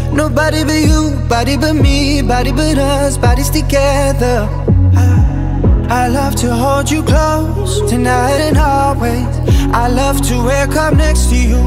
Nobody but you, body but me, body but us, bodies together. I love to hold you close, tonight and always. I love to wake up next to you.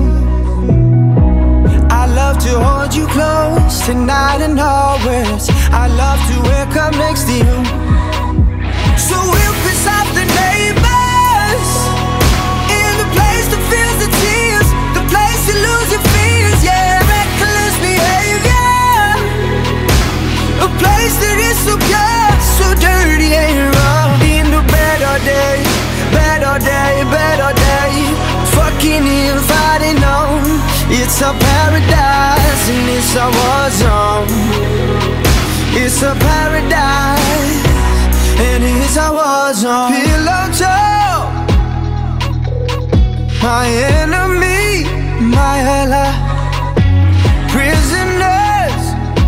I love to hold you close, tonight and always. I love to wake up next to you. So we'll piss off the neighbors, in the place that feels the tears, the place you lose your fears, yeah, reckless behavior. A place that is so pure, so dirty and raw. In the better day, better day, better day. Fucking and fighting on, it's a paradise and it's a war zone. It's a paradise and it's a war zone. Pillow talk, my enemy, my ally. Prisoners,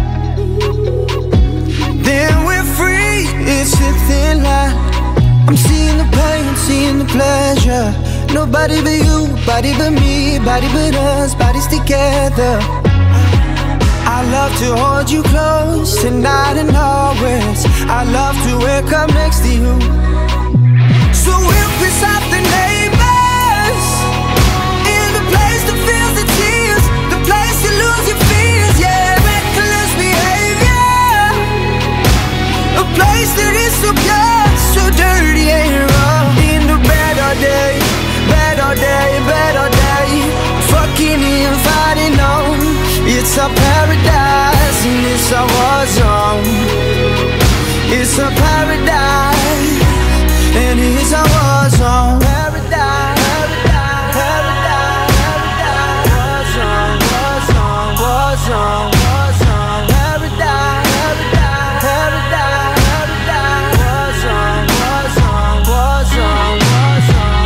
then we're free, it's a thin line. I'm seeing the pain, seeing the pleasure. Nobody but you, body but me, body but us, bodies together. I love to hold you close, tonight and always. I love to wake up next to you. So we'll piss off the neighbors, in the place that feels the tears, the place you lose your fears, yeah, reckless behavior. A place that is so pure, so dirty and raw. In the better day, better day, better day. Fucking and fighting on, it's a paradise and it's a war zone. It's a paradise and it's a war zone. Paradise, paradise, paradise, war zone, war zone, war zone, war zone. Paradise, paradise, paradise, paradise, war zone, war zone, war zone, war zone.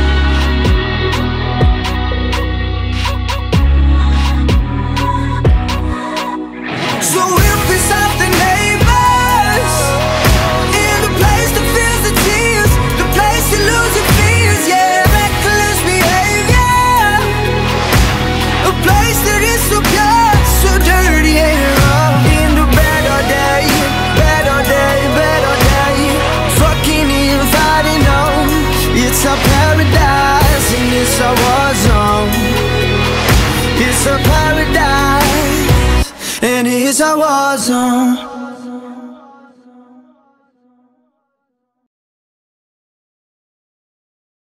So we'll piss off the neighbors, in the place that feels the tears, the place you lose your fears, yeah, reckless behavior. A place that is so pure, so dirty and raw. In the better day, better day, better day. Fucking and fighting on, it's a paradise and it's a war zone. It's a paradise and it's a war zone.